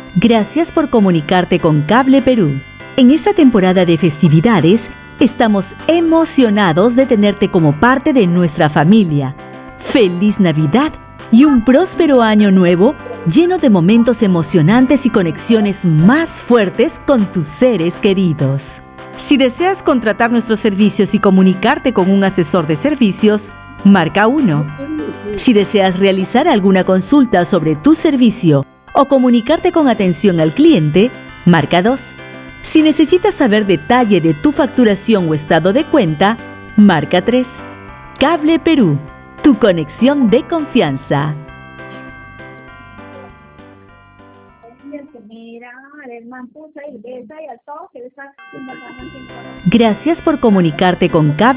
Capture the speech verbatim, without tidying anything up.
Gracias por comunicarte con Cable Perú. En esta temporada de festividades, estamos emocionados de tenerte como parte de nuestra familia. ¡Feliz Navidad y un próspero año nuevo lleno de momentos emocionantes y conexiones más fuertes con tus seres queridos! Si deseas contratar nuestros servicios y comunicarte con un asesor de servicios, marca uno. Si deseas realizar alguna consulta sobre tu servicio o comunicarte con atención al cliente, marca dos. Si necesitas saber detalle de tu facturación o estado de cuenta, marca tres. Cable Perú, tu conexión de confianza. Gracias por comunicarte con Cable